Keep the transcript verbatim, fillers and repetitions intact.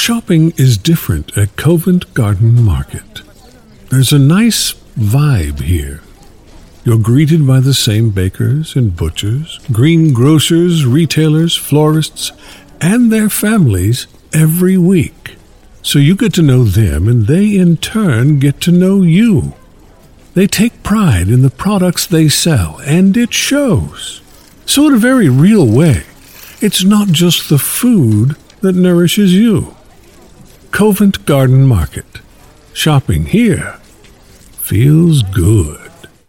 Shopping is different at Covent Garden Market. There's a nice vibe here. You're greeted by the same bakers and butchers, greengrocers, retailers, florists, and their families every week. So you get to know them, and they in turn get to know you. They take pride in the products they sell, and it shows. So in a very real way, it's not just the food that nourishes you. Covent Garden Market. Shopping here feels good.